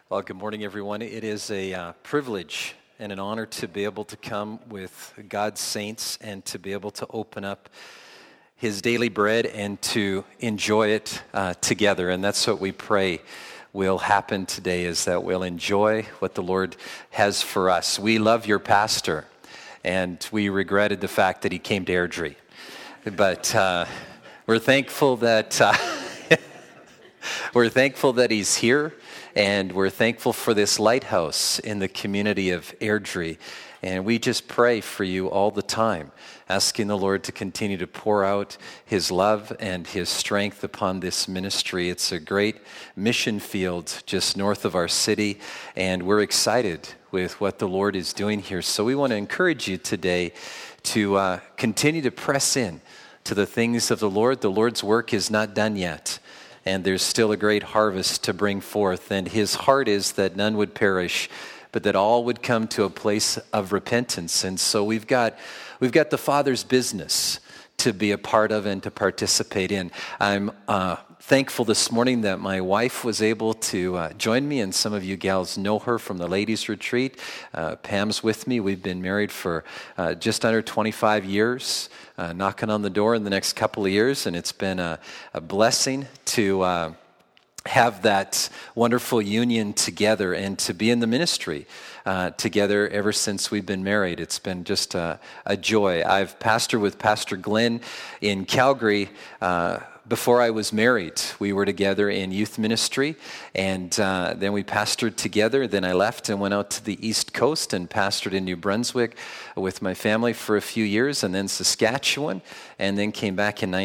Well, good morning, everyone. It is a privilege and an honor to be able to come with God's saints and to be able to open up His daily bread and to enjoy it together. And that's what we pray will happen today, is that we'll enjoy what the Lord has for us. We love your pastor, and we regretted the fact that he came to Airdrie. But we're thankful that he's here. And we're thankful for this lighthouse in the community of Airdrie. And we just pray for you all the time, asking the Lord to continue to pour out His love and His strength upon this ministry. It's a great mission field just north of our city, and we're excited with what the Lord is doing here. So we want to encourage you today to continue to press in to the things of the Lord. The Lord's work is not done yet. And there's still a great harvest to bring forth. And His heart is that none would perish, but that all would come to a place of repentance. And so we've got the Father's business to be a part of and to participate in. I'm thankful this morning that my wife was able to join me, and some of you gals know her from the ladies' retreat. Pam's with me. We've been married for just under 25 years, knocking on the door in the next couple of years, and it's been a blessing to have that wonderful union together and to be in the ministry together ever since we've been married. It's been just a joy. I've pastored with Pastor Glenn in Calgary before I was married. We were together in youth ministry, and then we pastored together. Then I left and went out to the East Coast and pastored in New Brunswick with my family for a few years, and then Saskatchewan, and then came back in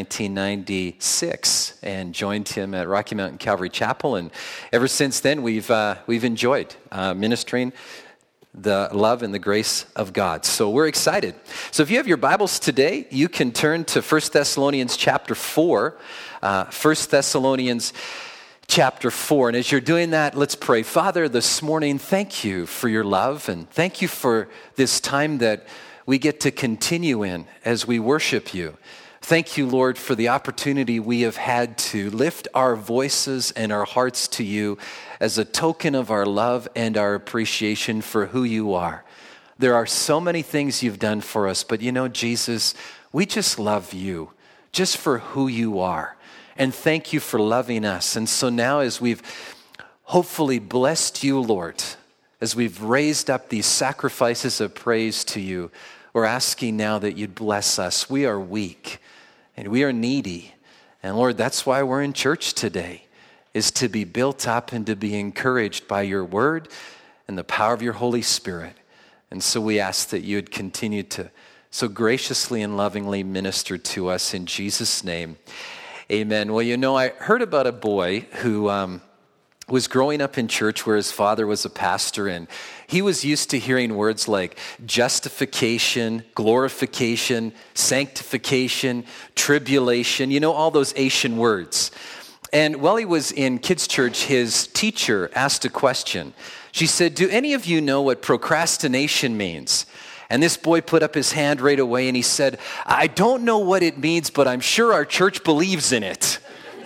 1996 and joined him at Rocky Mountain Calvary Chapel. And ever since then, we've enjoyed ministering the love and the grace of God. So we're excited. So if you have your Bibles today, you can turn to 1 Thessalonians chapter 4. 1 Thessalonians chapter 4. And as you're doing that, let's pray. Father, this morning, thank you for your love, and thank you for this time that we get to continue in as we worship you. Thank you, Lord, for the opportunity we have had to lift our voices and our hearts to you as a token of our love and our appreciation for who you are. There are so many things you've done for us, but you know, Jesus, we just love you just for who you are. And thank you for loving us. And so now, as we've hopefully blessed you, Lord, as we've raised up these sacrifices of praise to you, we're asking now that you'd bless us. We are weak. And we are needy. And Lord, that's why we're in church today, is to be built up and to be encouraged by your word and the power of your Holy Spirit. And so we ask that you would continue to so graciously and lovingly minister to us in Jesus' name. Amen. Well, you know, I heard about a boy who was growing up in church where his father was a pastor, and he was used to hearing words like justification, glorification, sanctification, tribulation, you know, all those Asian words. And while he was in kids' church, his teacher asked a question. She said, "Do any of you know what procrastination means?" And this boy put up his hand right away and he said, "I don't know what it means, but I'm sure our church believes in it."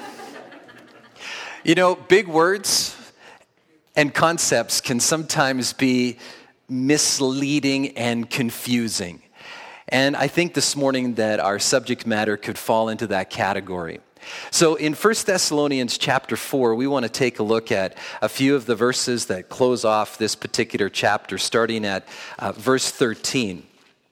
You know, big words and concepts can sometimes be misleading and confusing. And I think this morning that our subject matter could fall into that category. So in 1 Thessalonians chapter 4, we want to take a look at a few of the verses that close off this particular chapter, starting at verse 13.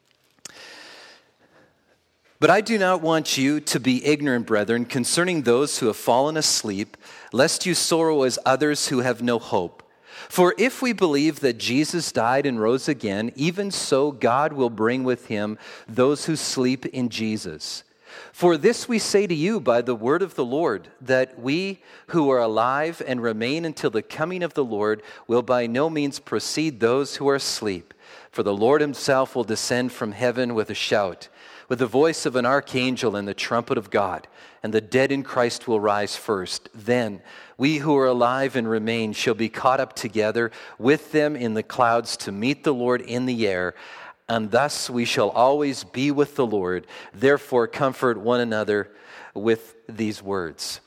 "But I do not want you to be ignorant, brethren, concerning those who have fallen asleep, lest you sorrow as others who have no hope. For if we believe that Jesus died and rose again, even so God will bring with him those who sleep in Jesus. For this we say to you by the word of the Lord, that we who are alive and remain until the coming of the Lord will by no means precede those who are asleep. For the Lord himself will descend from heaven with a shout, with the voice of an archangel and the trumpet of God, and the dead in Christ will rise first. Then we who are alive and remain shall be caught up together with them in the clouds to meet the Lord in the air, and thus we shall always be with the Lord. Therefore comfort one another with these words."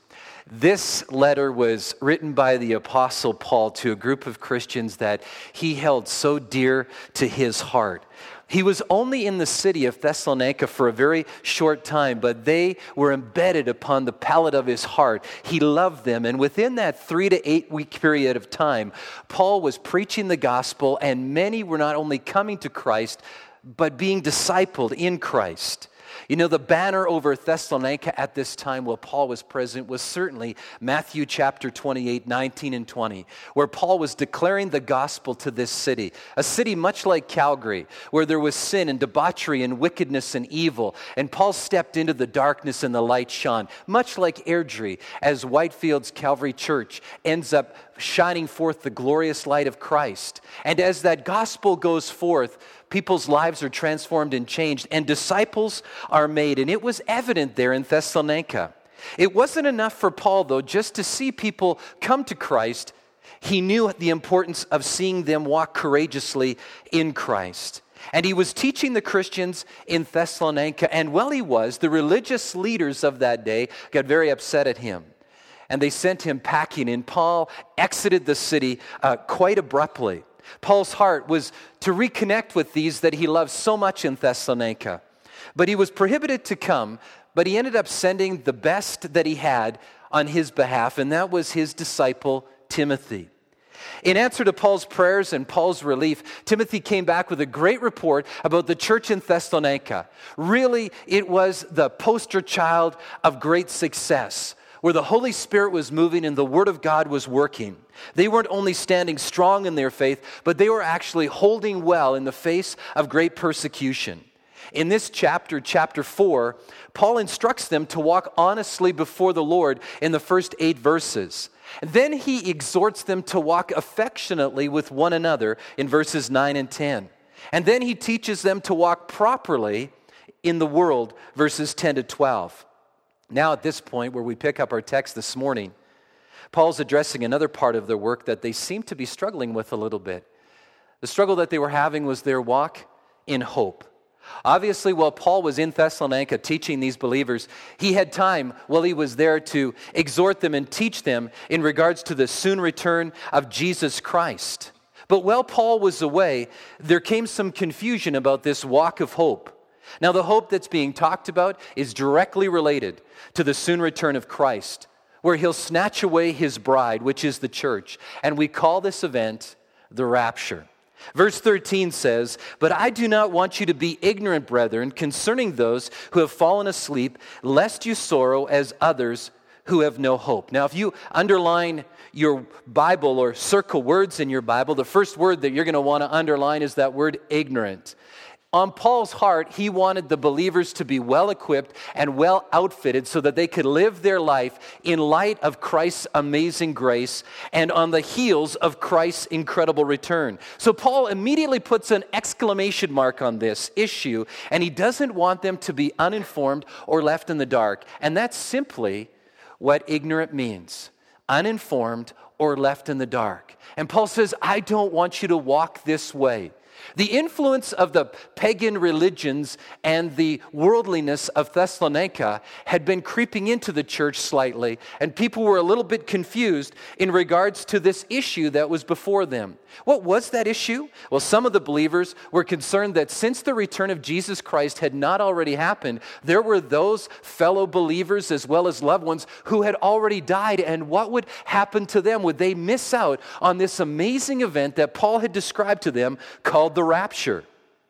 This letter was written by the Apostle Paul to a group of Christians that he held so dear to his heart. He was only in the city of Thessalonica for a very short time, but they were embedded upon the palate of his heart. He loved them, and within that 3 to 8 week period of time, Paul was preaching the gospel, and many were not only coming to Christ, but being discipled in Christ. You know, the banner over Thessalonica at this time while Paul was present was certainly Matthew chapter 28, 19 and 20, where Paul was declaring the gospel to this city, a city much like Calgary, where there was sin and debauchery and wickedness and evil. And Paul stepped into the darkness and the light shone, much like Airdrie, as Whitefield's Calvary Church ends up shining forth the glorious light of Christ. And as that gospel goes forth, people's lives are transformed and changed, and disciples are made. And it was evident there in Thessalonica. It wasn't enough for Paul, though, just to see people come to Christ. He knew the importance of seeing them walk courageously in Christ. And he was teaching the Christians in Thessalonica, and while he was, the religious leaders of that day got very upset at him. And they sent him packing, and Paul exited the city quite abruptly. Paul's heart was to reconnect with these that he loved so much in Thessalonica. But he was prohibited to come, but he ended up sending the best that he had on his behalf, and that was his disciple, Timothy. In answer to Paul's prayers and Paul's relief, Timothy came back with a great report about the church in Thessalonica. Really, it was the poster child of great success, where the Holy Spirit was moving and the Word of God was working. They weren't only standing strong in their faith, but they were actually holding well in the face of great persecution. In this chapter, chapter 4, Paul instructs them to walk honestly before the Lord in the first 8 verses. Then he exhorts them to walk affectionately with one another in verses 9 and 10. And then he teaches them to walk properly in the world, verses 10 to 12. Now at this point where we pick up our text this morning, Paul's addressing another part of their work that they seem to be struggling with a little bit. The struggle that they were having was their walk in hope. Obviously, while Paul was in Thessalonica teaching these believers, he had time while he was there to exhort them and teach them in regards to the soon return of Jesus Christ. But while Paul was away, there came some confusion about this walk of hope. Now, the hope that's being talked about is directly related to the soon return of Christ, where he'll snatch away his bride, which is the church. And we call this event the rapture. Verse 13 says, "But I do not want you to be ignorant, brethren, concerning those who have fallen asleep, lest you sorrow as others who have no hope." Now, if you underline your Bible or circle words in your Bible, the first word that you're going to want to underline is that word ignorant. On Paul's heart, he wanted the believers to be well-equipped and well-outfitted so that they could live their life in light of Christ's amazing grace and on the heels of Christ's incredible return. So Paul immediately puts an exclamation mark on this issue, and he doesn't want them to be uninformed or left in the dark. And that's simply what ignorant means: uninformed or left in the dark. And Paul says, I don't want you to walk this way. The influence of the pagan religions and the worldliness of Thessalonica had been creeping into the church slightly, and people were a little bit confused in regards to this issue that was before them. What was that issue? Well, some of the believers were concerned that since the return of Jesus Christ had not already happened, there were those fellow believers as well as loved ones who had already died, and what would happen to them? Would they miss out on this amazing event that Paul had described to them called the rapture?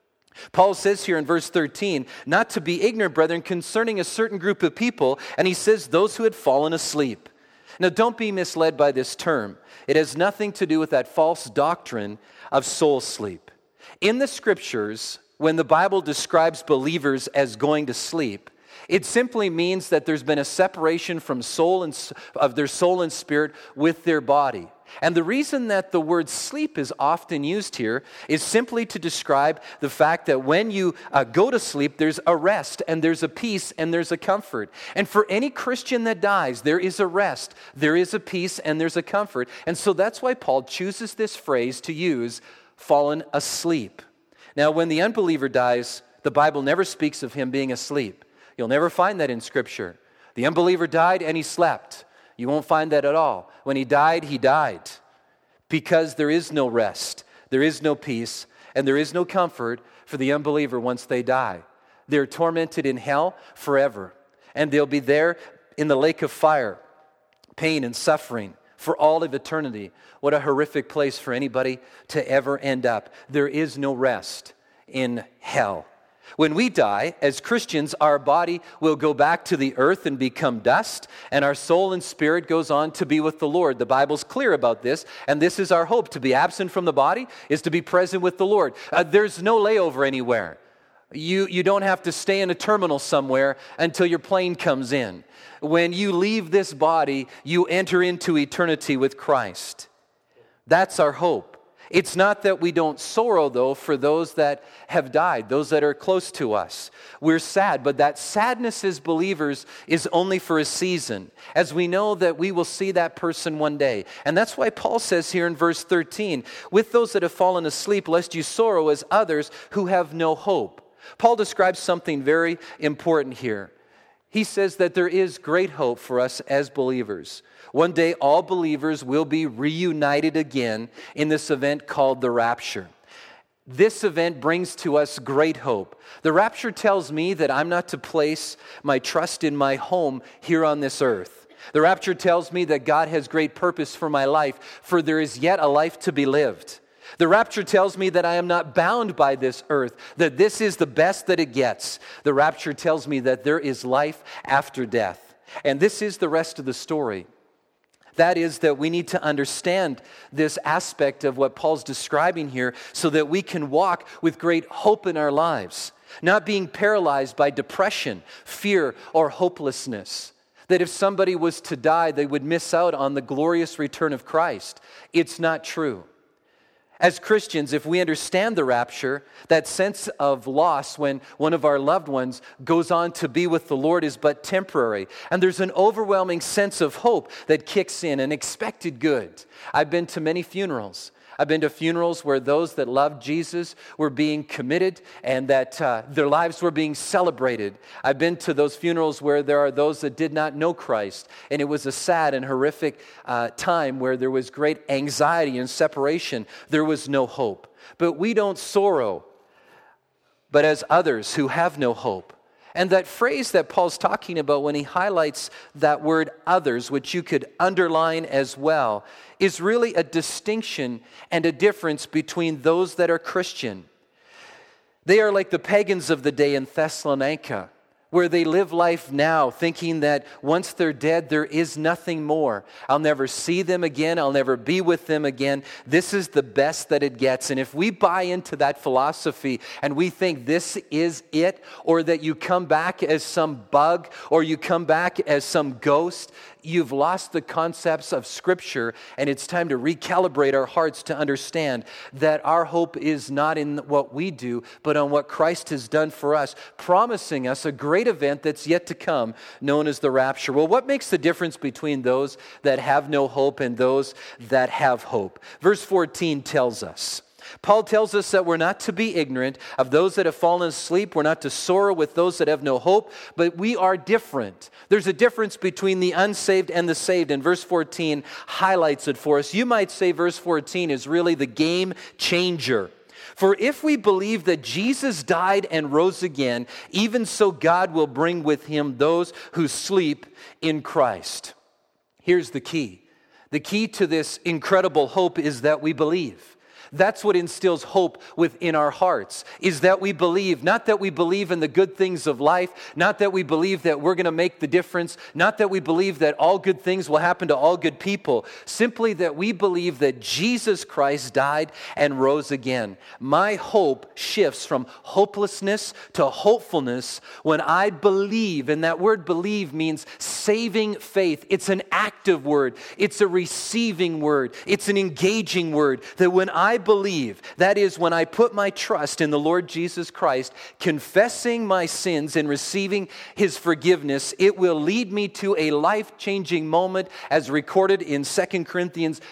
Paul says here in verse 13, not to be ignorant, brethren, concerning a certain group of people, and he says those who had fallen asleep. Now, don't be misled by this term. It has nothing to do with that false doctrine of soul sleep. In the scriptures, when the Bible describes believers as going to sleep, it simply means that there's been a separation from of their soul and spirit with their body. And the reason that the word sleep is often used here is simply to describe the fact that when you go to sleep, there's a rest and there's a peace and there's a comfort. And for any Christian that dies, there is a rest, there is a peace, and there's a comfort. And so that's why Paul chooses this phrase to use, fallen asleep. Now, when the unbeliever dies, the Bible never speaks of him being asleep. You'll never find that in Scripture. The unbeliever died and he slept. You won't find that at all. When he died, because there is no rest, there is no peace, and there is no comfort for the unbeliever once they die. They're tormented in hell forever, and they'll be there in the lake of fire, pain and suffering for all of eternity. What a horrific place for anybody to ever end up. There is no rest in hell. When we die, as Christians, our body will go back to the earth and become dust, and our soul and spirit goes on to be with the Lord. The Bible's clear about this, and this is our hope. To be absent from the body is to be present with the Lord. There's no layover anywhere. You don't have to stay in a terminal somewhere until your plane comes in. When you leave this body, you enter into eternity with Christ. That's our hope. It's not that we don't sorrow, though, for those that have died, those that are close to us. We're sad, but that sadness as believers is only for a season, as we know that we will see that person one day. And that's why Paul says here in verse 13, with those that have fallen asleep, lest you sorrow as others who have no hope. Paul describes something very important here. He says that there is great hope for us as believers. One day, all believers will be reunited again in this event called the rapture. This event brings to us great hope. The rapture tells me that I'm not to place my trust in my home here on this earth. The rapture tells me that God has great purpose for my life, for there is yet a life to be lived. The rapture tells me that I am not bound by this earth, that this is the best that it gets. The rapture tells me that there is life after death. And this is the rest of the story. That is that we need to understand this aspect of what Paul's describing here so that we can walk with great hope in our lives, not being paralyzed by depression, fear, or hopelessness. That if somebody was to die, they would miss out on the glorious return of Christ. It's not true. As Christians, if we understand the rapture, that sense of loss when one of our loved ones goes on to be with the Lord is but temporary. And there's an overwhelming sense of hope that kicks in, an expected good. I've been to many funerals. I've been to funerals where those that loved Jesus were being committed and that their lives were being celebrated. I've been to those funerals where there are those that did not know Christ, and it was a sad and horrific time where there was great anxiety and separation. There was no hope. But we don't sorrow, but as others who have no hope. And that phrase that Paul's talking about when he highlights that word others, which you could underline as well, is really a distinction and a difference between those that are Christian. They are like the pagans of the day in Thessalonica, where they live life now thinking that once they're dead, there is nothing more. I'll never see them again. I'll never be with them again. This is the best that it gets. And if we buy into that philosophy and we think this is it, or that you come back as some bug, or you come back as some ghost, you've lost the concepts of Scripture, and it's time to recalibrate our hearts to understand that our hope is not in what we do, but on what Christ has done for us, promising us a great event that's yet to come, known as the rapture. Well, what makes the difference between those that have no hope and those that have hope? Verse 14 tells us, Paul tells us that we're not to be ignorant of those that have fallen asleep. We're not to sorrow with those that have no hope, but we are different. There's a difference between the unsaved and the saved, and verse 14 highlights it for us. You might say verse 14 is really the game changer. For if we believe that Jesus died and rose again, even so God will bring with him those who sleep in Christ. Here's the key. The key to this incredible hope is that we believe. That's what instills hope within our hearts, is that we believe, not that we believe in the good things of life, not that we believe that we're going to make the difference, not that we believe that all good things will happen to all good people, simply that we believe that Jesus Christ died and rose again. My hope shifts from hopelessness to hopefulness when I believe, and that word believe means saving faith. It's an active word. It's a receiving word. It's an engaging word, that when I believe, that is, when I put my trust in the Lord Jesus Christ, confessing my sins and receiving his forgiveness, it will lead me to a life-changing moment as recorded in 2 Corinthians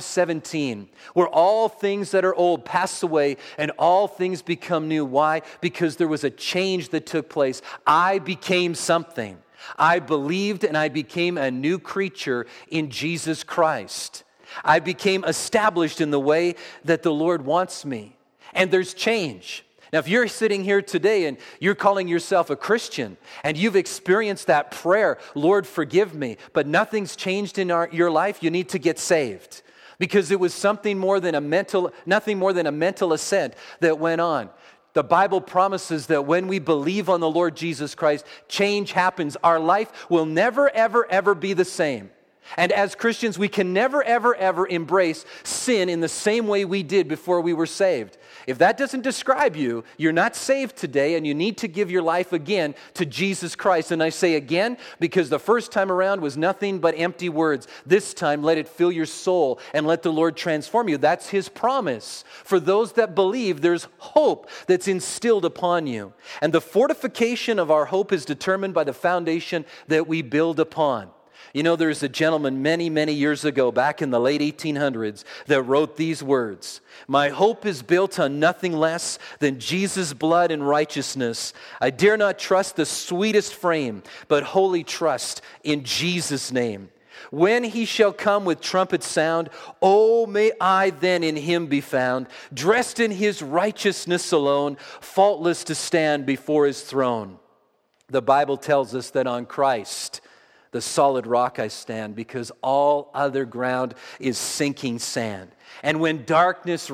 5:17, where all things that are old pass away and all things become new. Why? Because there was a change that took place. I became something. I believed and I became a new creature in Jesus Christ. I became established in the way that the Lord wants me. And there's change. Now, if you're sitting here today and you're calling yourself a Christian and you've experienced that prayer, Lord, forgive me, but nothing's changed in your life, you need to get saved. Because it was nothing more than a mental assent that went on. The Bible promises that when we believe on the Lord Jesus Christ, change happens. Our life will never, ever, ever be the same. And as Christians, we can never, ever, ever embrace sin in the same way we did before we were saved. If that doesn't describe you, you're not saved today, and you need to give your life again to Jesus Christ. And I say again because the first time around was nothing but empty words. This time, let it fill your soul and let the Lord transform you. That's His promise. For those that believe, there's hope that's instilled upon you. And the fortification of our hope is determined by the foundation that we build upon. You know, there's a gentleman many, many years ago, back in the late 1800s, that wrote these words: "My hope is built on nothing less than Jesus' blood and righteousness. I dare not trust the sweetest frame, but wholly trust in Jesus' name. When He shall come with trumpet sound, oh, may I then in Him be found, dressed in His righteousness alone, faultless to stand before His throne." The Bible tells us that on Christ, the solid rock I stand, because all other ground is sinking sand. And when darkness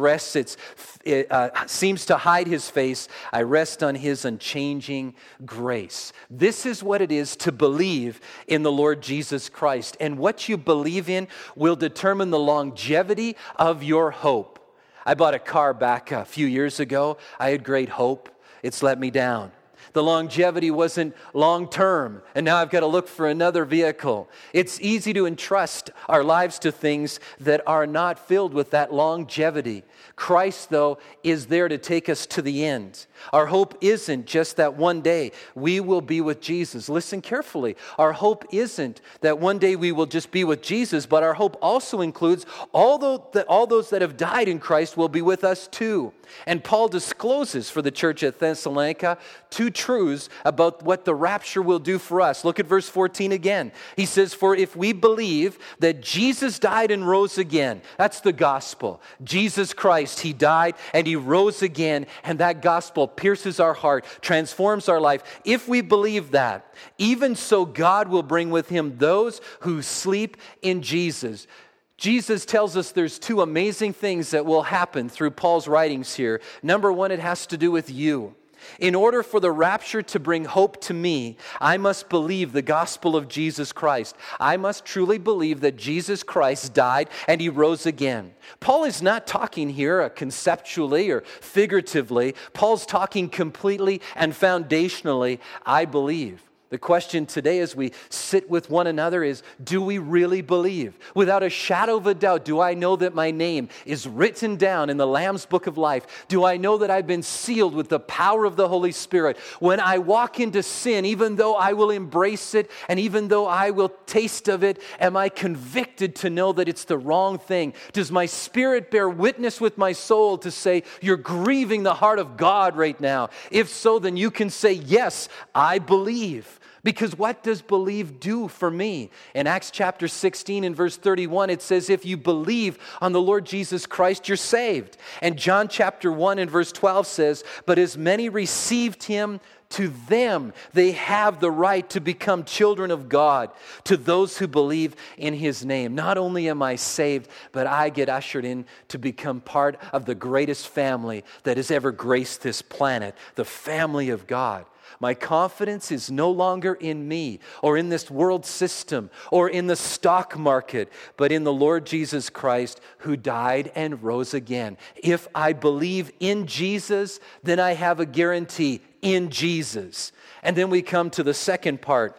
seems to hide His face, I rest on His unchanging grace. This is what it is to believe in the Lord Jesus Christ. And what you believe in will determine the longevity of your hope. I bought a car back a few years ago. I had great hope. It's let me down. The longevity wasn't long-term, and now I've got to look for another vehicle. It's easy to entrust our lives to things that are not filled with that longevity. Christ, though, is there to take us to the end. Our hope isn't just that one day we will be with Jesus. Listen carefully. Our hope isn't that one day we will just be with Jesus, but our hope also includes all those that have died in Christ will be with us too. And Paul discloses for the church at Thessalonica two truths about what the rapture will do for us. Look at verse 14 again. He says, "For if we believe that Jesus died and rose again," that's the gospel. Jesus Christ, He died and He rose again, and that gospel pierces our heart, transforms our life. If we believe that, even so God will bring with Him those who sleep in Jesus. Jesus tells us there's two amazing things that will happen through Paul's writings here. Number one, it has to do with you. In order for the rapture to bring hope to me, I must believe the gospel of Jesus Christ. I must truly believe that Jesus Christ died and He rose again. Paul is not talking here conceptually or figuratively. Paul's talking completely and foundationally. I believe. The question today as we sit with one another is, do we really believe? Without a shadow of a doubt, do I know that my name is written down in the Lamb's Book of Life? Do I know that I've been sealed with the power of the Holy Spirit? When I walk into sin, even though I will embrace it and even though I will taste of it, am I convicted to know that it's the wrong thing? Does my spirit bear witness with my soul to say, you're grieving the heart of God right now? If so, then you can say, yes, I believe. Because what does believe do for me? In Acts chapter 16 and verse 31, it says, if you believe on the Lord Jesus Christ, you're saved. And John chapter 1 and verse 12 says, but as many received Him, to them they have the right to become children of God, to those who believe in His name. Not only am I saved, but I get ushered in to become part of the greatest family that has ever graced this planet, the family of God. My confidence is no longer in me or in this world system or in the stock market, but in the Lord Jesus Christ who died and rose again. If I believe in Jesus, then I have a guarantee in Jesus. And then we come to the second part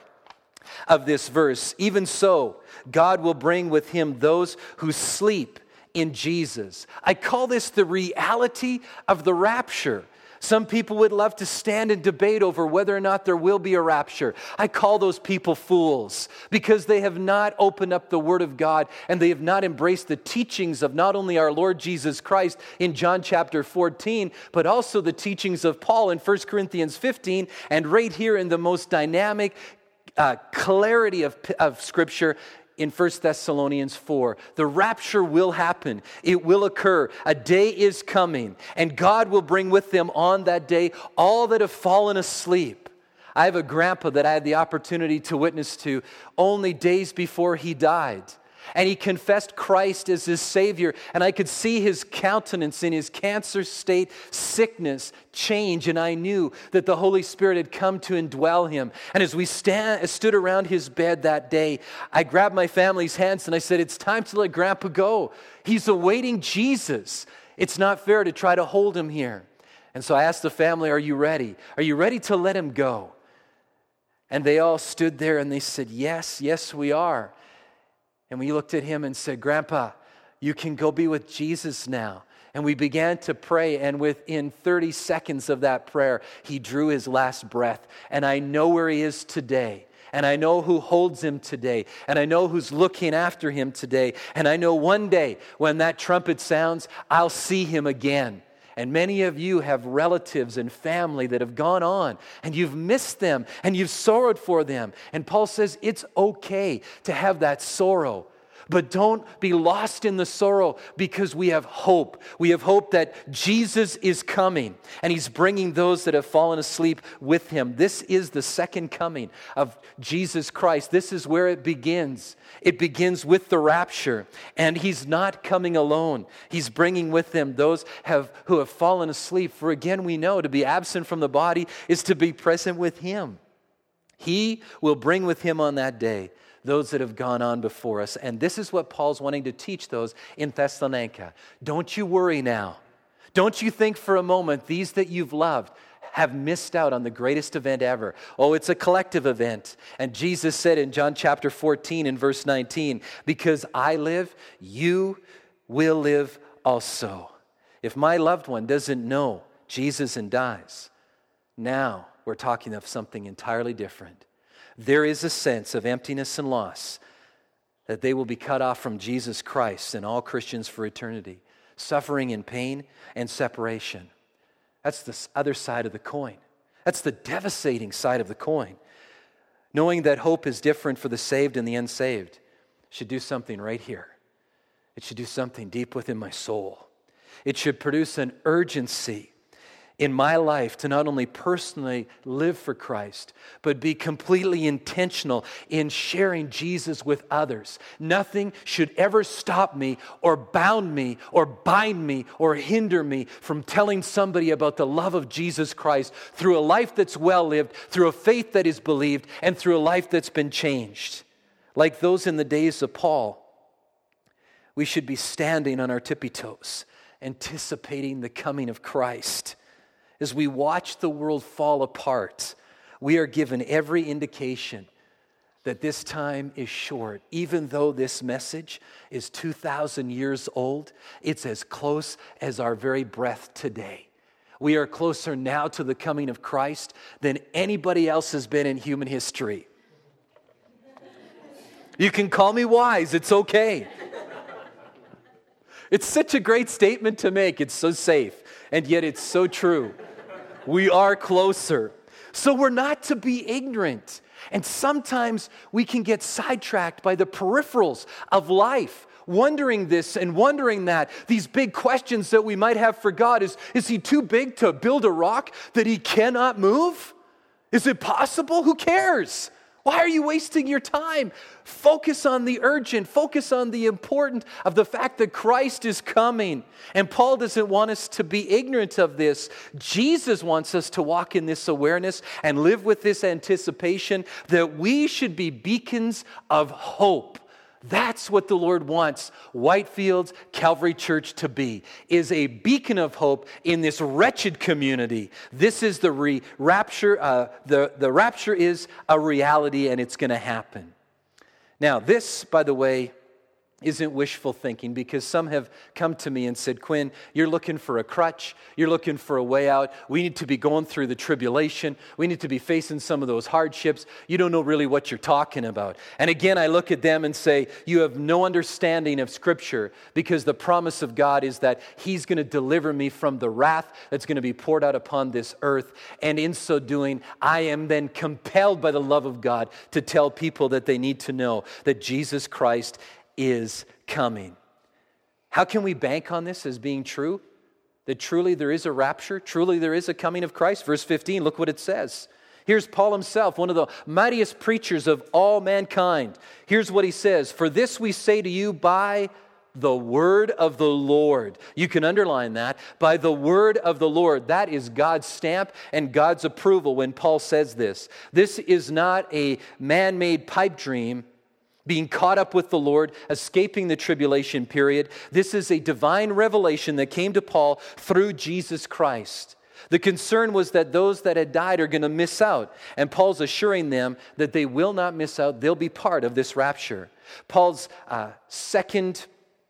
of this verse. Even so, God will bring with Him those who sleep in Jesus. I call this the reality of the rapture. Some people would love to stand and debate over whether or not there will be a rapture. I call those people fools because they have not opened up the Word of God and they have not embraced the teachings of not only our Lord Jesus Christ in John chapter 14, but also the teachings of Paul in 1 Corinthians 15 and right here in the most dynamic clarity of Scripture in 1 Thessalonians 4. The rapture will happen. It will occur. A day is coming, and God will bring with them on that day all that have fallen asleep. I have a grandpa that I had the opportunity to witness to only days before he died. And he confessed Christ as his Savior. And I could see his countenance in his cancer state, sickness, change. And I knew that the Holy Spirit had come to indwell him. And as we stood around his bed that day, I grabbed my family's hands and I said, it's time to let Grandpa go. He's awaiting Jesus. It's not fair to try to hold him here. And so I asked the family, are you ready? Are you ready to let him go? And they all stood there and they said, yes, we are. And we looked at him and said, Grandpa, you can go be with Jesus now. And we began to pray, and within 30 seconds of that prayer, he drew his last breath. And I know where he is today. And I know who holds him today. And I know who's looking after him today. And I know one day when that trumpet sounds, I'll see him again. And many of you have relatives and family that have gone on, and you've missed them, and you've sorrowed for them. And Paul says it's okay to have that sorrow, but don't be lost in the sorrow, because we have hope. We have hope that Jesus is coming, and he's bringing those that have fallen asleep with him. This is the second coming of Jesus Christ. This is where it begins. It begins with the rapture, and he's not coming alone. He's bringing with him those who have fallen asleep. For again, we know to be absent from the body is to be present with him. He will bring with him on that day those that have gone on before us. And this is what Paul's wanting to teach those in Thessalonica. Don't you worry now. Don't you think for a moment these that you've loved have missed out on the greatest event ever. Oh, it's a collective event. And Jesus said in John chapter 14 and verse 19, because I live, you will live also. If my loved one doesn't know Jesus and dies, now we're talking of something entirely different. There is a sense of emptiness and loss that they will be cut off from Jesus Christ and all Christians for eternity. Suffering and pain and separation. That's the other side of the coin. That's the devastating side of the coin. Knowing that hope is different for the saved and the unsaved should do something right here. It should do something deep within my soul. It should produce an urgency in my life to not only personally live for Christ, but be completely intentional in sharing Jesus with others. Nothing should ever stop me or bound me or bind me or hinder me from telling somebody about the love of Jesus Christ through a life that's well lived, through a faith that is believed, and through a life that's been changed. Like those in the days of Paul, we should be standing on our tippy toes, anticipating the coming of Christ. As we watch the world fall apart, we are given every indication that this time is short. Even though this message is 2,000 years old, it's as close as our very breath today. We are closer now to the coming of Christ than anybody else has been in human history. You can call me wise, it's okay. It's such a great statement to make. It's so safe, and yet it's so true. We are closer. So we're not to be ignorant. And sometimes we can get sidetracked by the peripherals of life, wondering this and wondering that. These big questions that we might have for God. Is he too big to build a rock that he cannot move? Is it possible? Who cares? Why are you wasting your time? Focus on the urgent. Focus on the important of the fact that Christ is coming. And Paul doesn't want us to be ignorant of this. Jesus wants us to walk in this awareness and live with this anticipation that we should be beacons of hope. That's what the Lord wants Whitefield Calvary Church to be, is a beacon of hope in this wretched community. This is the rapture. The rapture is a reality, and it's going to happen. Now, this, by the way, isn't wishful thinking, because some have come to me and said, Quinn, you're looking for a crutch. You're looking for a way out. We need to be going through the tribulation. We need to be facing some of those hardships. You don't know really what you're talking about. And again, I look at them and say, you have no understanding of Scripture, because the promise of God is that He's going to deliver me from the wrath that's going to be poured out upon this earth. And in so doing, I am then compelled by the love of God to tell people that they need to know that Jesus Christ is coming. How can we bank on this as being true? That truly there is a rapture, truly there is a coming of Christ. Verse 15, look what it says. Here's Paul himself, one of the mightiest preachers of all mankind. Here's what he says, "For this we say to you by the word of the Lord." You can underline that. By the word of the Lord. That is God's stamp and God's approval when Paul says this. This is not a man-made pipe dream, being caught up with the Lord, escaping the tribulation period. This is a divine revelation that came to Paul through Jesus Christ. The concern was that those that had died are going to miss out. And Paul's assuring them that they will not miss out. They'll be part of this rapture. Paul's sound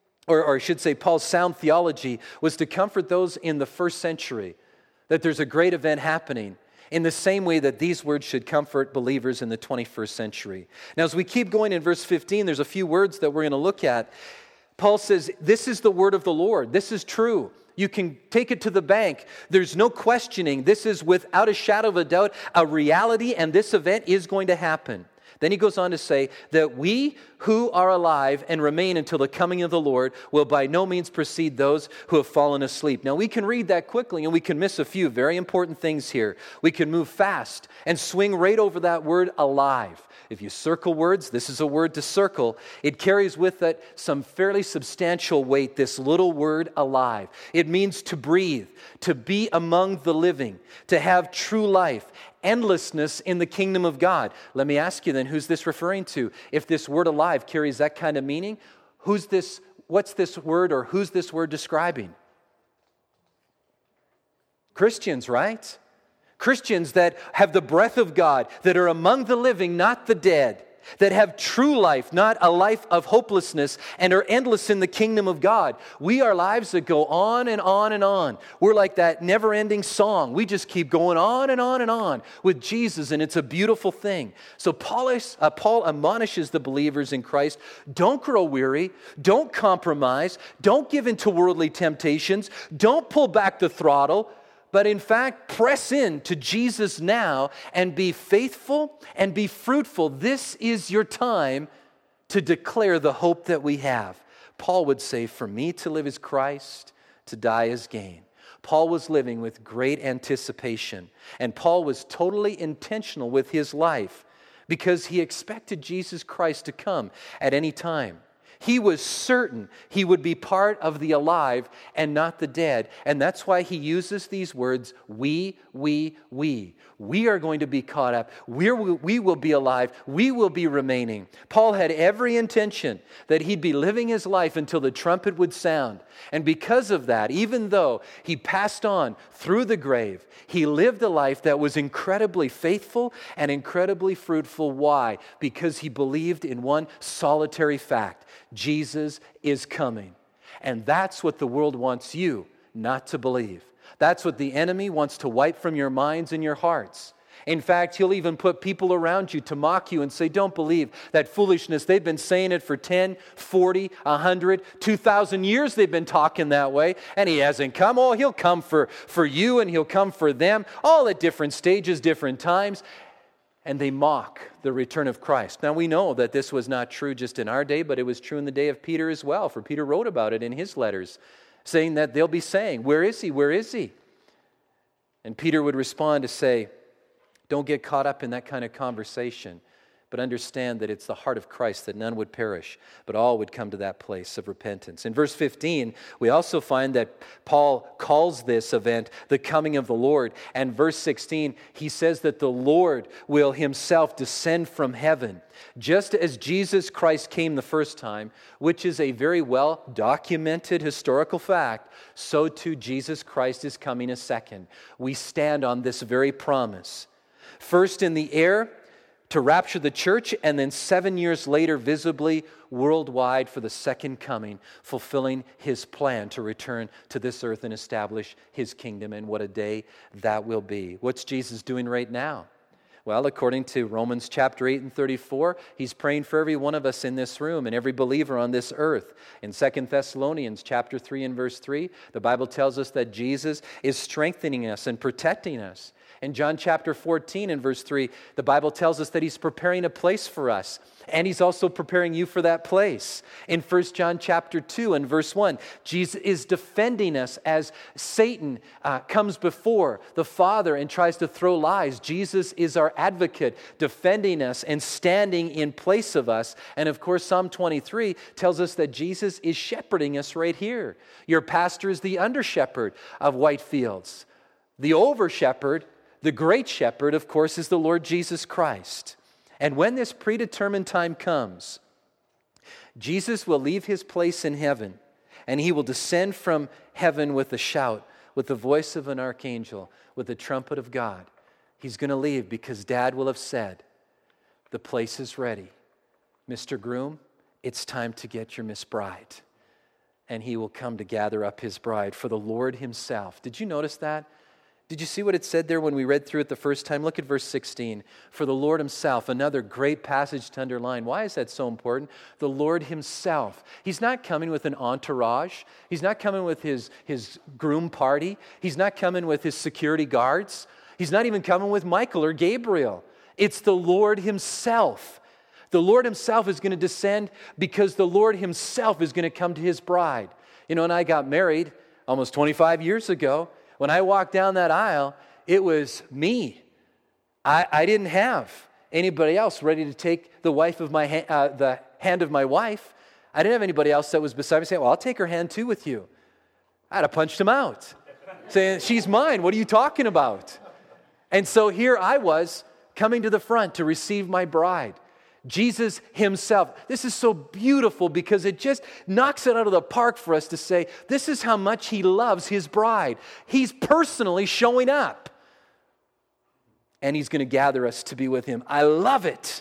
theology was to comfort those in the first century that there's a great event happening, in the same way that these words should comfort believers in the 21st century. Now, as we keep going in verse 15, there's a few words that we're going to look at. Paul says, this is the word of the Lord. This is true. You can take it to the bank. There's no questioning. This is without a shadow of a doubt a reality, and this event is going to happen. Then he goes on to say that we who are alive and remain until the coming of the Lord will by no means precede those who have fallen asleep. Now, we can read that quickly and we can miss a few very important things here. We can move fast and swing right over that word alive. If you circle words, this is a word to circle. It carries with it some fairly substantial weight, this little word alive. It means to breathe, to be among the living, to have true life, endlessness in the kingdom of God. Let me ask you then, who's this referring to? If this word alive carries that kind of meaning, what's this word, or who's this word describing? Christians, right? Christians that have the breath of God, that are among the living, not the dead, that have true life, not a life of hopelessness, and are endless in the kingdom of God. We are lives that go on and on and on. We're like that never-ending song. We just keep going on and on and on with Jesus, and it's a beautiful thing. So Paul admonishes the believers in Christ, don't grow weary, don't compromise, don't give in to worldly temptations, don't pull back the throttle, but in fact, press in to Jesus now and be faithful and be fruitful. This is your time to declare the hope that we have. Paul would say, for me to live is Christ, to die is gain. Paul was living with great anticipation, and Paul was totally intentional with his life because he expected Jesus Christ to come at any time. He was certain he would be part of the alive and not the dead. And that's why he uses these words, we. We are going to be caught up. We will be alive. We will be remaining. Paul had every intention that he'd be living his life until the trumpet would sound. And because of that, even though he passed on through the grave, he lived a life that was incredibly faithful and incredibly fruitful. Why? Because he believed in one solitary fact. Jesus is coming. And that's what the world wants you not to believe. That's what the enemy wants to wipe from your minds and your hearts. In fact, he'll even put people around you to mock you and say, don't believe that foolishness. They've been saying it for 10, 40, 100, 2,000 years they've been talking that way, and he hasn't come. Oh, he'll come for you and he'll come for them, all at different stages, different times. And they mock the return of Christ. Now we know that this was not true just in our day, but it was true in the day of Peter as well, for Peter wrote about it in his letters, saying that they'll be saying, where is he? Where is he? And Peter would respond to say, don't get caught up in that kind of conversation, but understand that it's the heart of Christ that none would perish, but all would come to that place of repentance. In verse 15, we also find that Paul calls this event the coming of the Lord. And verse 16, he says that the Lord will himself descend from heaven, just as Jesus Christ came the first time, which is a very well documented historical fact, so too Jesus Christ is coming a second. We stand on this very promise. First in the air, to rapture the church, and then 7 years later, visibly worldwide for the second coming, fulfilling his plan to return to this earth and establish his kingdom. And what a day that will be. What's Jesus doing right now? Well, according to Romans chapter 8 and 34, he's praying for every one of us in this room and every believer on this earth. In 2 Thessalonians chapter 3 and verse 3, the Bible tells us that Jesus is strengthening us and protecting us. In John chapter 14 and verse 3, the Bible tells us that he's preparing a place for us, and he's also preparing you for that place. In 1 John chapter 2 and verse 1, Jesus is defending us as Satan comes before the Father and tries to throw lies. Jesus is our advocate, defending us and standing in place of us. And of course, Psalm 23 tells us that Jesus is shepherding us right here. Your pastor is the under-shepherd of Whitefields. The over-shepherd, the great shepherd, of course, is the Lord Jesus Christ. And when this predetermined time comes, Jesus will leave his place in heaven, and he will descend from heaven with a shout, with the voice of an archangel, with the trumpet of God. He's going to leave because Dad will have said, the place is ready. Mr. Groom, it's time to get your Miss Bride. And he will come to gather up his bride for the Lord himself. Did you notice that? Did you see what it said there when we read through it the first time? Look at verse 16. For the Lord himself, another great passage to underline. Why is that so important? The Lord himself. He's not coming with an entourage. He's not coming with his groom party. He's not coming with his security guards. He's not even coming with Michael or Gabriel. It's the Lord himself. The Lord himself is going to descend because the Lord himself is going to come to his bride. You know, when I got married almost 25 years ago, when I walked down that aisle, it was me. I didn't have anybody else ready to take the the hand of my wife. I didn't have anybody else that was beside me saying, well, I'll take her hand too with you. I'd have punched him out, saying, she's mine. What are you talking about? And so here I was coming to the front to receive my bride. Jesus himself. This is so beautiful because it just knocks it out of the park for us to say, this is how much he loves his bride. He's personally showing up. And he's going to gather us to be with him. I love it.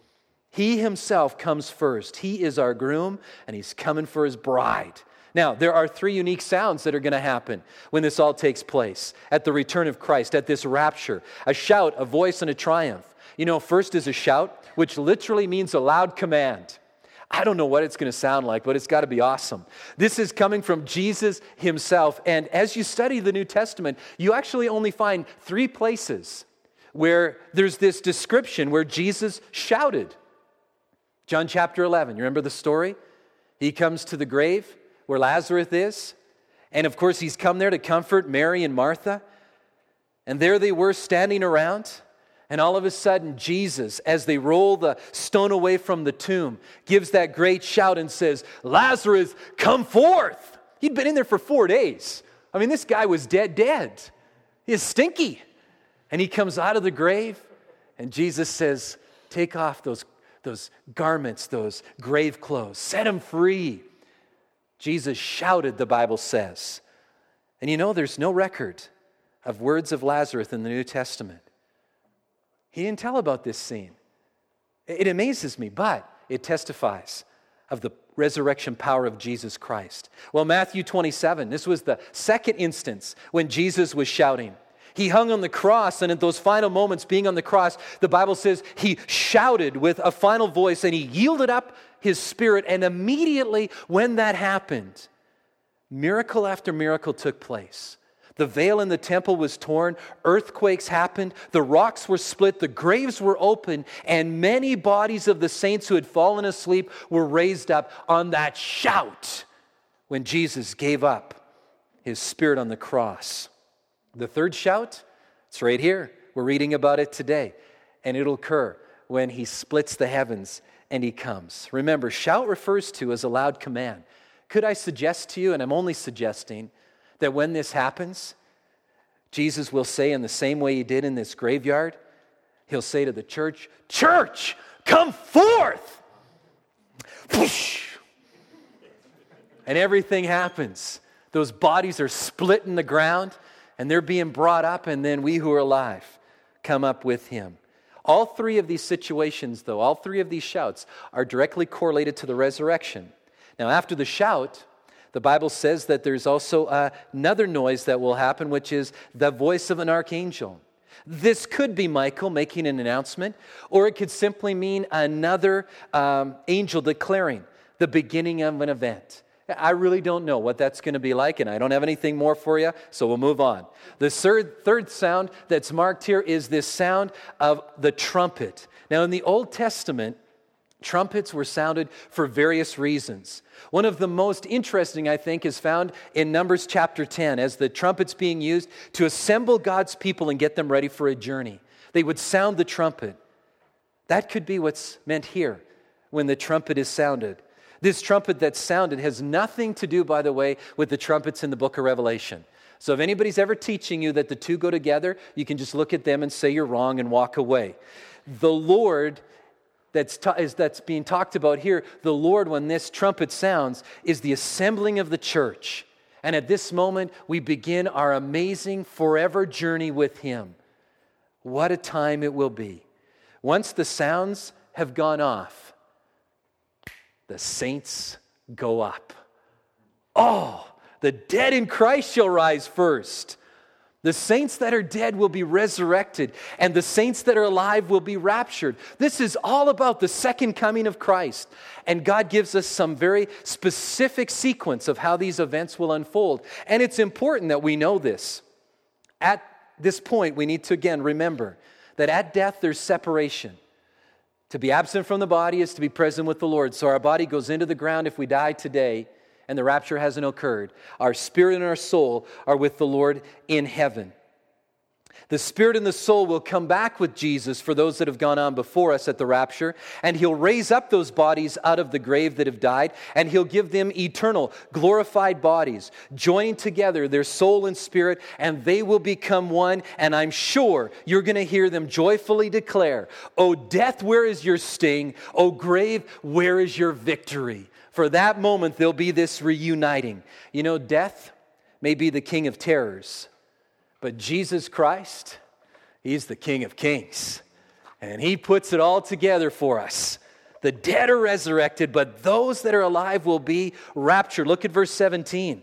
He himself comes first. He is our groom, and he's coming for his bride. Now, there are three unique sounds that are going to happen when this all takes place at the return of Christ, at this rapture. A shout, a voice, and a triumph. You know, first is a shout, which literally means a loud command. I don't know what it's going to sound like, but it's got to be awesome. This is coming from Jesus himself. And as you study the New Testament, you actually only find 3 places where there's this description where Jesus shouted. John chapter 11, you remember the story? He comes to the grave where Lazarus is. And of course, he's come there to comfort Mary and Martha. And there they were standing around. And all of a sudden, Jesus, as they roll the stone away from the tomb, gives that great shout and says, Lazarus, come forth. He'd been in there for 4 days. I mean, this guy was dead. He's stinky. And he comes out of the grave, and Jesus says, take off those garments, those grave clothes. Set him free. Jesus shouted, the Bible says. And you know, there's no record of words of Lazarus in the New Testament. He didn't tell about this scene. It amazes me, but it testifies of the resurrection power of Jesus Christ. Well, Matthew 27, this was the second instance when Jesus was shouting. He hung on the cross, and at those final moments being on the cross, the Bible says he shouted with a final voice, and he yielded up his spirit, and immediately when that happened, miracle after miracle took place. The veil in the temple was torn, earthquakes happened, the rocks were split, the graves were opened, and many bodies of the saints who had fallen asleep were raised up on that shout when Jesus gave up his spirit on the cross. The third shout, it's right here. We're reading about it today, and it'll occur when he splits the heavens and he comes. Remember, shout refers to as a loud command. Could I suggest to you, and I'm only suggesting, that when this happens, Jesus will say in the same way he did in this graveyard, he'll say to the church, church, come forth! And everything happens. Those bodies are split in the ground, and they're being brought up, and then we who are alive come up with him. All three of these situations, though, all three of these shouts are directly correlated to the resurrection. Now, after the shout, the Bible says that there's also another noise that will happen, which is the voice of an archangel. This could be Michael making an announcement, or it could simply mean another angel declaring the beginning of an event. I really don't know what that's going to be like, and I don't have anything more for you, so we'll move on. The third sound that's marked here is this sound of the trumpet. Now, in the Old Testament, trumpets were sounded for various reasons. One of the most interesting, I think, is found in Numbers chapter 10, as the trumpet's being used to assemble God's people and get them ready for a journey. They would sound the trumpet. That could be what's meant here when the trumpet is sounded. This trumpet that's sounded has nothing to do, by the way, with the trumpets in the book of Revelation. So if anybody's ever teaching you that the two go together, you can just look at them and say you're wrong and walk away. The Lord that's being talked about here, the Lord, when this trumpet sounds, is the assembling of the church. And at this moment, we begin our amazing forever journey with Him. What a time it will be. Once the sounds have gone off, the saints go up. Oh, the dead in Christ shall rise first. The saints that are dead will be resurrected, and the saints that are alive will be raptured. This is all about the second coming of Christ. And God gives us some very specific sequence of how these events will unfold. And it's important that we know this. At this point, we need to again remember that at death there's separation. To be absent from the body is to be present with the Lord. So our body goes into the ground if we die today and the rapture hasn't occurred. Our spirit and our soul are with the Lord in heaven. The spirit and the soul will come back with Jesus for those that have gone on before us at the rapture, and He'll raise up those bodies out of the grave that have died, and He'll give them eternal, glorified bodies, joining together their soul and spirit, and they will become one, and I'm sure you're going to hear them joyfully declare, "O death, where is your sting? O grave, where is your victory?" For that moment, there'll be this reuniting. You know, death may be the king of terrors, but Jesus Christ, He's the King of Kings. And He puts it all together for us. The dead are resurrected, but those that are alive will be raptured. Look at verse 17.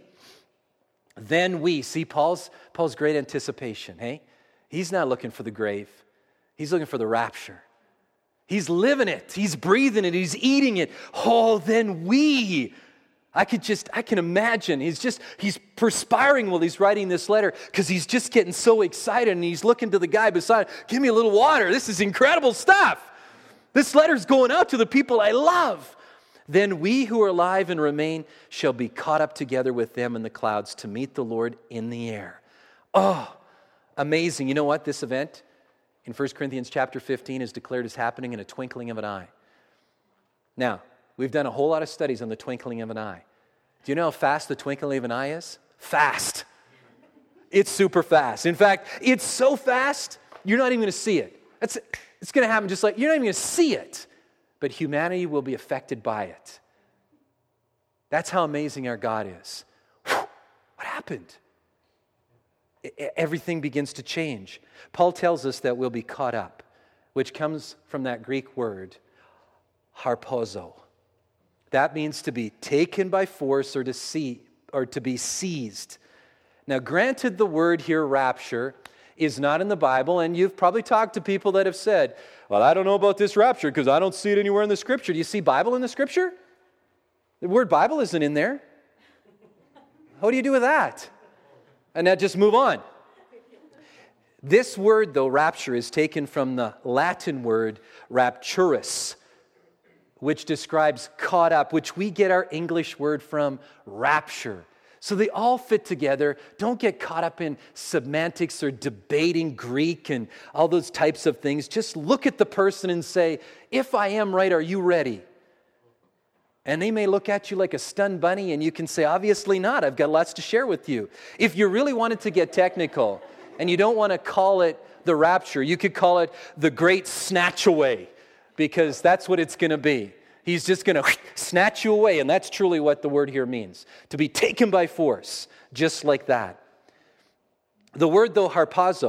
Then we, see Paul's great anticipation, hey? He's not looking for the grave. He's looking for the rapture. He's living it. He's breathing it. He's eating it. Oh, then we... I can imagine, he's perspiring while he's writing this letter because he's just getting so excited, and he's looking to the guy beside him, "Give me a little water. This is incredible stuff. This letter's going out to the people I love." Then we who are alive and remain shall be caught up together with them in the clouds to meet the Lord in the air. Oh, amazing. You know what? This event in 1 Corinthians chapter 15 is declared as happening in a twinkling of an eye. Now, we've done a whole lot of studies on the twinkling of an eye. Do you know how fast the twinkling of an eye is? Fast. It's super fast. In fact, it's so fast, you're not even going to see it. It's going to happen just like, you're not even going to see it. But humanity will be affected by it. That's how amazing our God is. What happened? Everything begins to change. Paul tells us that we'll be caught up, which comes from that Greek word, harpazo. That means to be taken by force or to be seized. Now, granted, the word here, rapture, is not in the Bible, and you've probably talked to people that have said, "Well, I don't know about this rapture because I don't see it anywhere in the Scripture." Do you see Bible in the Scripture? The word Bible isn't in there. What do you do with that? And now just move on. This word, though, rapture, is taken from the Latin word rapturus, which describes caught up, which we get our English word from, rapture. So they all fit together. Don't get caught up in semantics or debating Greek and all those types of things. Just look at the person and say, "If I am right, are you ready?" And they may look at you like a stunned bunny, and you can say, "Obviously not. I've got lots to share with you." If you really wanted to get technical and you don't want to call it the rapture, you could call it the great snatch away, because that's what it's going to be. He's just going to snatch you away, and that's truly what the word here means. To be taken by force, just like that. The word, though, harpazo,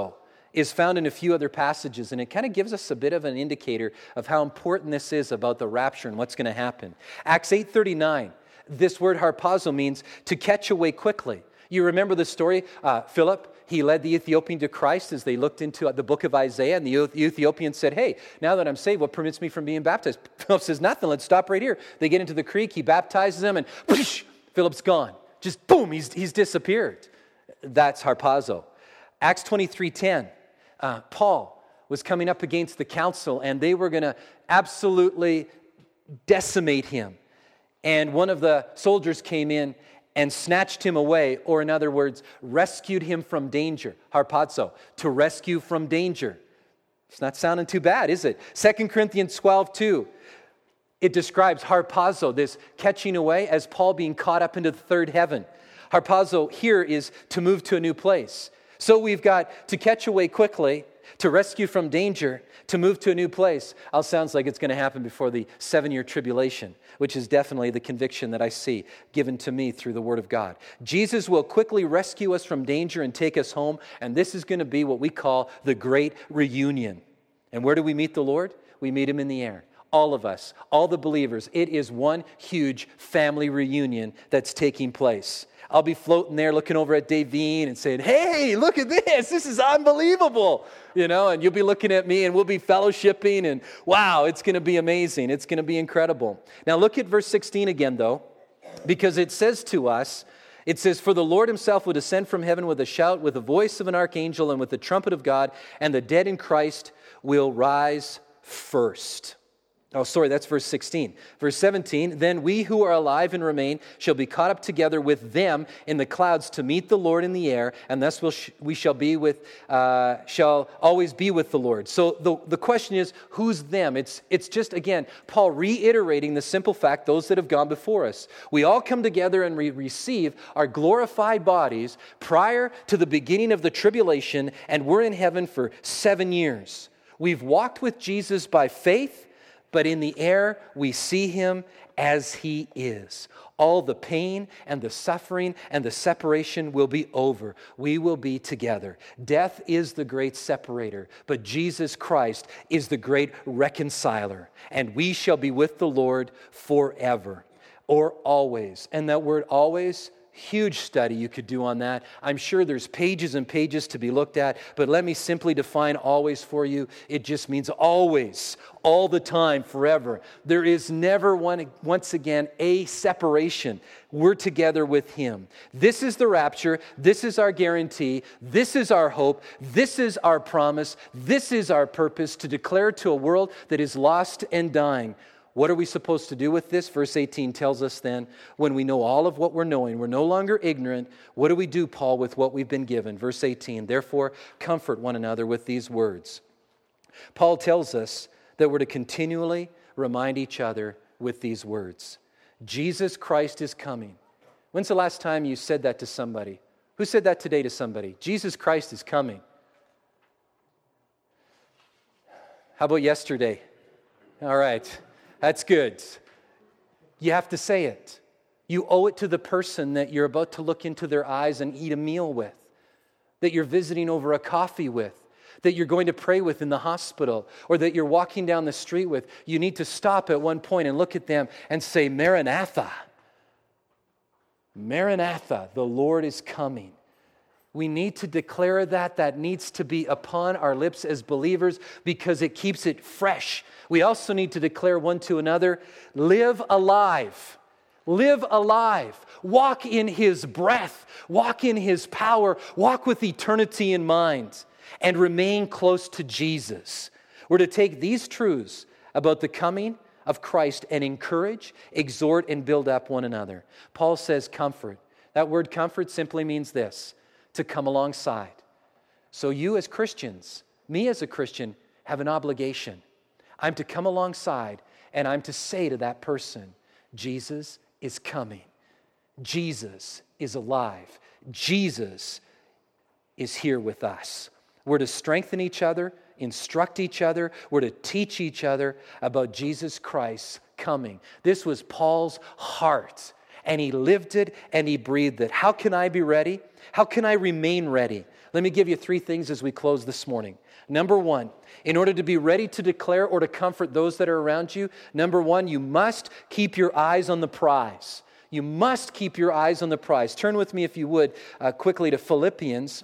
is found in a few other passages, and it kind of gives us a bit of an indicator of how important this is about the rapture and what's going to happen. Acts 8:39, this word harpazo means to catch away quickly. You remember the story? Philip, he led the Ethiopian to Christ as they looked into the book of Isaiah, and the Ethiopian said, hey, now that I'm saved, what permits me from being baptized? Philip says, nothing, let's stop right here. They get into the creek, he baptizes them, and whoosh, Philip's gone. Just boom, he's disappeared. That's harpazo. Acts 23:10. Paul was coming up against the council, and they were going to absolutely decimate him. And one of the soldiers came in and snatched him away, or in other words, rescued him from danger. Harpazo, to rescue from danger. It's not sounding too bad, is it? 2 Corinthians 12:2. It describes harpazo, this catching away, as Paul being caught up into the third heaven. Harpazo here is to move to a new place. So we've got to catch away quickly, to rescue from danger, to move to a new place. All sounds like it's going to happen before the 7-year tribulation, which is definitely the conviction that I see given to me through the Word of God. Jesus will quickly rescue us from danger and take us home, and this is going to be what we call the Great Reunion. And where do we meet the Lord? We meet Him in the air. All of us, all the believers. It is one huge family reunion that's taking place. I'll be floating there looking over at Davine and saying, hey, look at this. This is unbelievable. And you'll be looking at me and we'll be fellowshipping and wow, it's going to be amazing. It's going to be incredible. Now look at verse 16 again though, because it says to us, it says, for the Lord himself will descend from heaven with a shout, with the voice of an archangel and with the trumpet of God, and the dead in Christ will rise first. Oh, sorry, that's verse 16. Verse 17, then we who are alive and remain shall be caught up together with them in the clouds to meet the Lord in the air, and thus we shall always be with the Lord. So the question is, who's them? It's just, again, Paul reiterating the simple fact, those that have gone before us. We all come together and receive our glorified bodies prior to the beginning of the tribulation, and we're in heaven for 7 years. We've walked with Jesus by faith, but in the air, we see him as he is. All the pain and the suffering and the separation will be over. We will be together. Death is the great separator, but Jesus Christ is the great reconciler. And we shall be with the Lord forever or always. And that word always, huge study you could do on that. I'm sure there's pages and pages to be looked at, but let me simply define always for you. It just means always, all the time, forever. There is never once again a separation. We're together with him. This is the rapture. This is our guarantee. This is our hope. This is our promise. This is our purpose, to declare to a world that is lost and dying. What are we supposed to do with this? Verse 18 tells us then, when we know all of what we're knowing, we're no longer ignorant. What do we do, Paul, with what we've been given? Verse 18, therefore, comfort one another with these words. Paul tells us that we're to continually remind each other with these words. Jesus Christ is coming. When's the last time you said that to somebody? Who said that today to somebody? Jesus Christ is coming. How about yesterday? All right. That's good. You have to say it. You owe it to the person that you're about to look into their eyes and eat a meal with, that you're visiting over a coffee with, that you're going to pray with in the hospital, or that you're walking down the street with. You need to stop at one point and look at them and say, Maranatha. Maranatha, the Lord is coming. We need to declare that. That needs to be upon our lips as believers because it keeps it fresh. We also need to declare one to another, live alive. Live alive. Walk in his breath. Walk in his power. Walk with eternity in mind. And remain close to Jesus. We're to take these truths about the coming of Christ and encourage, exhort, and build up one another. Paul says comfort. That word comfort simply means this: to come alongside. So you as Christians, me as a Christian, have an obligation. I'm to come alongside and I'm to say to that person, Jesus is coming. Jesus is alive. Jesus is here with us. We're to strengthen each other, instruct each other. We're to teach each other about Jesus Christ's coming. This was Paul's heart and he lived it, and he breathed it. How can I be ready? How can I remain ready? Let me give you 3 things as we close this morning. Number 1, in order to be ready to declare or to comfort those that are around you, number 1, you must keep your eyes on the prize. You must keep your eyes on the prize. Turn with me, if you would, quickly to Philippians.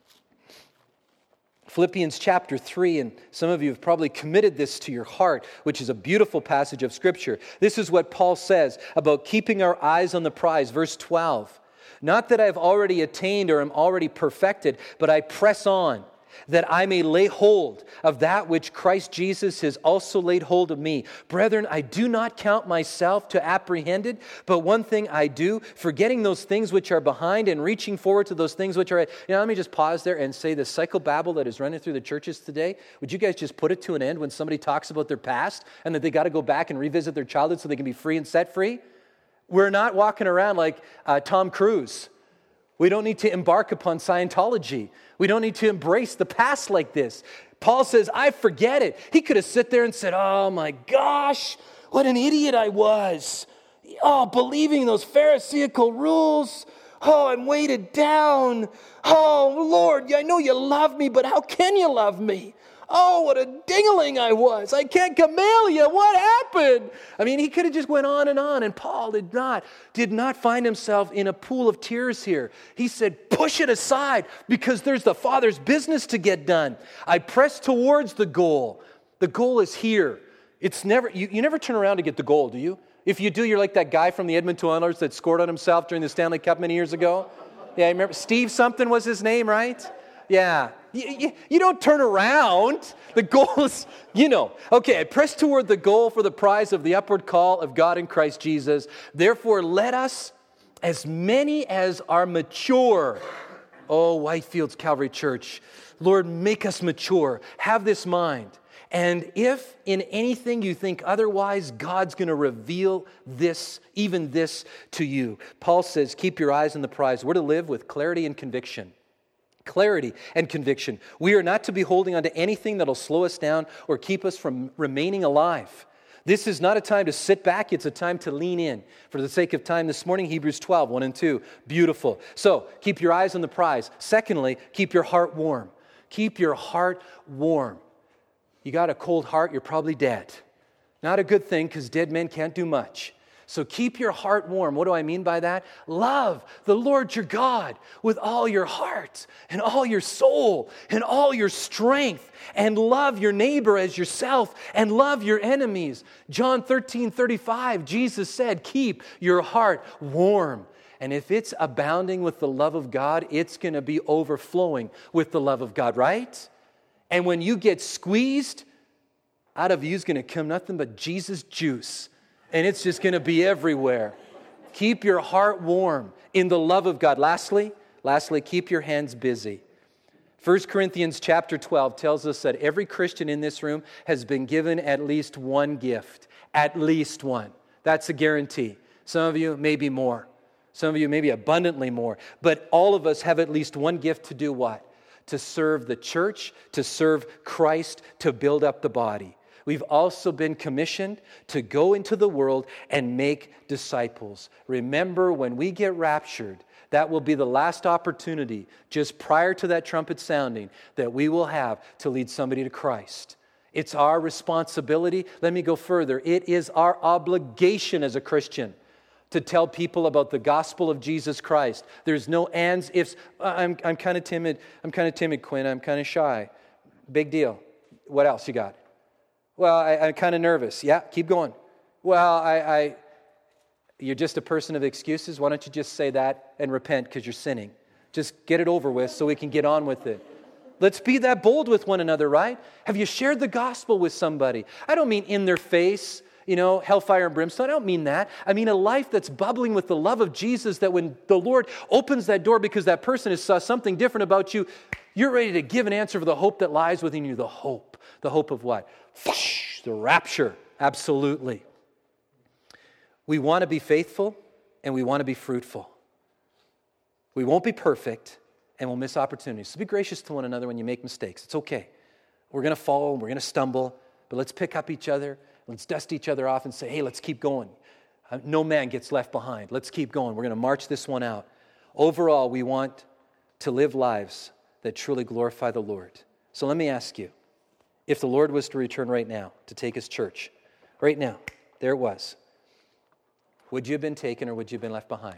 Philippians chapter 3, and some of you have probably committed this to your heart, which is a beautiful passage of Scripture. This is what Paul says about keeping our eyes on the prize. Verse 12, not that I've already attained or am already perfected, but I press on, that I may lay hold of that which Christ Jesus has also laid hold of me. Brethren, I do not count myself to apprehended, but one thing I do, forgetting those things which are behind and reaching forward to those things which are ahead. Let me just pause there and say the psychobabble that is running through the churches today, would you guys just put it to an end when somebody talks about their past and that they got to go back and revisit their childhood so they can be free and set free? We're not walking around like Tom Cruise. We don't need to embark upon Scientology. We don't need to embrace the past like this. Paul says, I forget it. He could have sit there and said, oh my gosh, what an idiot I was. Oh, believing those Pharisaical rules. Oh, I'm weighted down. Oh, Lord, I know you love me, but how can you love me? Oh, what a dingling I was. I can't camellia. What happened? I mean, he could have just went on, and Paul did not find himself in a pool of tears here. He said, push it aside because there's the Father's business to get done. I press towards the goal. The goal is here. It's never, you never turn around to get the goal, do you? If you do, you're like that guy from the Edmonton Oilers that scored on himself during the Stanley Cup many years ago. Yeah, I remember Steve something was his name, right? Yeah. You don't turn around. The goal is, Okay, I press toward the goal for the prize of the upward call of God in Christ Jesus. Therefore, let us, as many as are mature. Oh, Whitefields Calvary Church. Lord, make us mature. Have this mind. And if in anything you think otherwise, God's going to reveal this, even this, to you. Paul says, keep your eyes on the prize. We're to live with clarity and conviction. Clarity and conviction. We are not to be holding on to anything that'll slow us down or keep us from remaining alive. This is not a time to sit back. It's a time to lean in. For the sake of time this morning, Hebrews 12, 1 and 2. Beautiful. So, keep your eyes on the prize. Secondly, keep your heart warm. Keep your heart warm. You got a cold heart, you're probably dead. Not a good thing because dead men can't do much. So keep your heart warm. What do I mean by that? Love the Lord your God with all your heart and all your soul and all your strength, and love your neighbor as yourself and love your enemies. John 13:35, Jesus said, keep your heart warm. And if it's abounding with the love of God, it's going to be overflowing with the love of God, right? And when you get squeezed, out of you is going to come nothing but Jesus juice. And it's just going to be everywhere. Keep your heart warm in the love of God. Lastly, keep your hands busy. 1 Corinthians chapter 12 tells us that every Christian in this room has been given at least one gift. At least one. That's a guarantee. Some of you, maybe more. Some of you, maybe abundantly more. But all of us have at least one gift to do what? To serve the church, to serve Christ, to build up the body. We've also been commissioned to go into the world and make disciples. Remember, when we get raptured, that will be the last opportunity, just prior to that trumpet sounding, that we will have to lead somebody to Christ. It's our responsibility. Let me go further. It is our obligation as a Christian to tell people about the gospel of Jesus Christ. There's no ands, ifs. I'm kind of timid. Quinn. I'm kind of shy. Big deal. What else you got? Well, I'm kind of nervous. Yeah, keep going. Well, you're just a person of excuses. Why don't you just say that and repent because you're sinning? Just get it over with so we can get on with it. Let's be that bold with one another, right? Have you shared the gospel with somebody? I don't mean in their face, hellfire and brimstone. I don't mean that. I mean a life that's bubbling with the love of Jesus, that when the Lord opens that door because that person has saw something different about you, you're ready to give an answer for the hope that lies within you. The hope. The hope of what? The rapture. Absolutely. We want to be faithful and we want to be fruitful. We won't be perfect and we'll miss opportunities. So be gracious to one another when you make mistakes. It's okay. We're going to fall, we're going to stumble, but let's pick up each other. Let's dust each other off and say, hey, let's keep going. No man gets left behind. Let's keep going. We're going to march this one out. Overall, we want to live lives that truly glorify the Lord. So let me ask you, if the Lord was to return right now to take his church, right now, there it was, would you have been taken or would you have been left behind?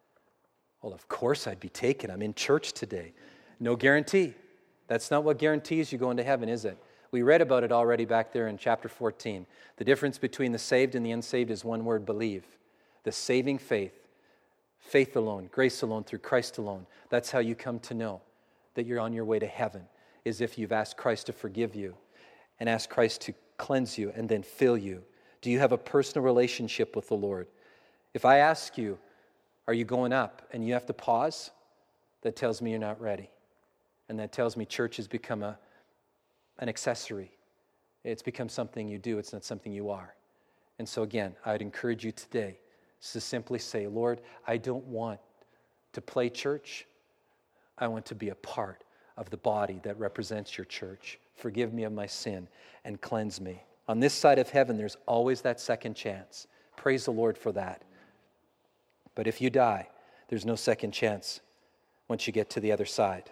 Well, of course I'd be taken. I'm in church today. No guarantee. That's not what guarantees you go into heaven, is it? We read about it already back there in chapter 14. The difference between the saved and the unsaved is one word, believe. The saving faith. Faith alone, grace alone, through Christ alone. That's how you come to know that you're on your way to heaven, is if you've asked Christ to forgive you and asked Christ to cleanse you and then fill you. Do you have a personal relationship with the Lord? If I ask you, are you going up? And you have to pause, that tells me you're not ready. And that tells me church has become an accessory. It's become something you do. It's not something you are. And so again, I'd encourage you today to simply say, Lord, I don't want to play church. I want to be a part of the body that represents your church. Forgive me of my sin and cleanse me. On this side of heaven, there's always that second chance. Praise the Lord for that. But if you die, there's no second chance once you get to the other side.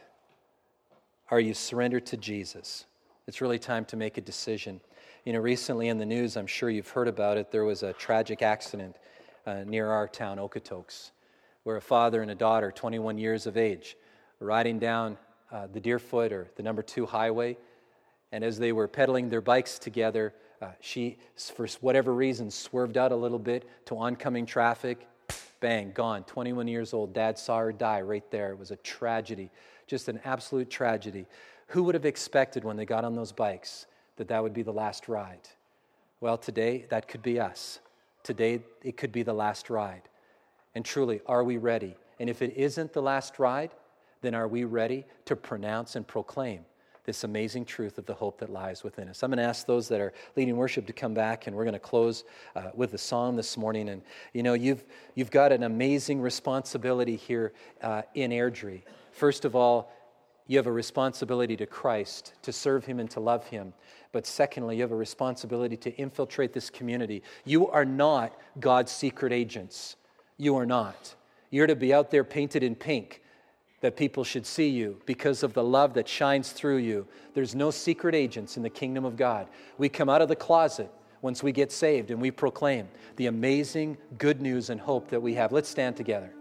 Are you surrendered to Jesus? It's really time to make a decision. You know, recently in the news, I'm sure you've heard about it, there was a tragic accident near our town, Okotoks, where a father and a daughter, 21 years of age, were riding down the Deerfoot or the number 2 highway, and as they were pedaling their bikes together, she, for whatever reason, swerved out a little bit to oncoming traffic. Bang, gone. 21 years old. Dad saw her die right there. It was a tragedy, just an absolute tragedy. Who would have expected when they got on those bikes that that would be the last ride? Well, today, that could be us. Today, it could be the last ride. And truly, are we ready? And if it isn't the last ride, then are we ready to pronounce and proclaim this amazing truth of the hope that lies within us? I'm going to ask those that are leading worship to come back, and we're going to close with a song this morning. And you know, you've got an amazing responsibility here in Airdrie. First of all, you have a responsibility to Christ, to serve him and to love him. But secondly, you have a responsibility to infiltrate this community. You are not God's secret agents. You are not. You're to be out there painted in pink, that people should see you because of the love that shines through you. There's no secret agents in the kingdom of God. We come out of the closet once we get saved and we proclaim the amazing good news and hope that we have. Let's stand together.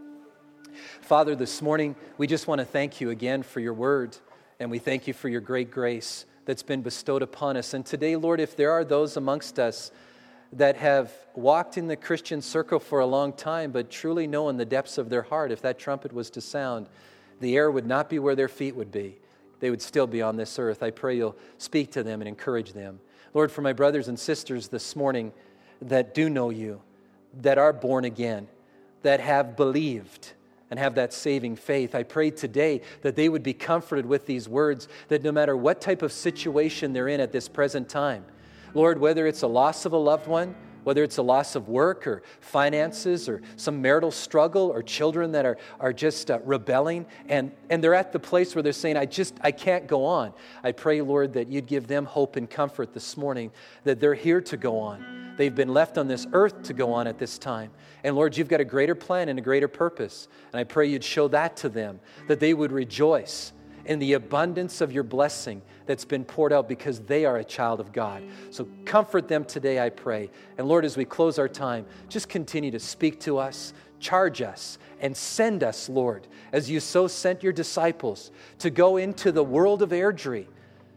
Father, this morning, we just want to thank you again for your word, and we thank you for your great grace that's been bestowed upon us. And today, Lord, if there are those amongst us that have walked in the Christian circle for a long time, but truly know in the depths of their heart, if that trumpet was to sound, the air would not be where their feet would be. They would still be on this earth. I pray you'll speak to them and encourage them. Lord, for my brothers and sisters this morning that do know you, that are born again, that have believed and have that saving faith, I pray today that they would be comforted with these words, that no matter what type of situation they're in at this present time, Lord, whether it's a loss of a loved one, whether it's a loss of work or finances or some marital struggle or children that are just rebelling and they're at the place where they're saying, I can't go on. I pray, Lord, that you'd give them hope and comfort this morning, that they're here to go on. They've been left on this earth to go on at this time. And Lord, you've got a greater plan and a greater purpose. And I pray you'd show that to them, that they would rejoice in the abundance of your blessing that's been poured out because they are a child of God. So comfort them today, I pray. And Lord, as we close our time, just continue to speak to us, charge us, and send us, Lord, as you so sent your disciples to go into the world of Airdrie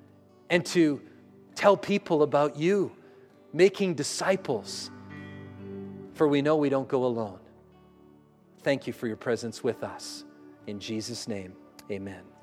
and to tell people about you, making disciples. For we know we don't go alone. Thank you for your presence with us. In Jesus' name, amen.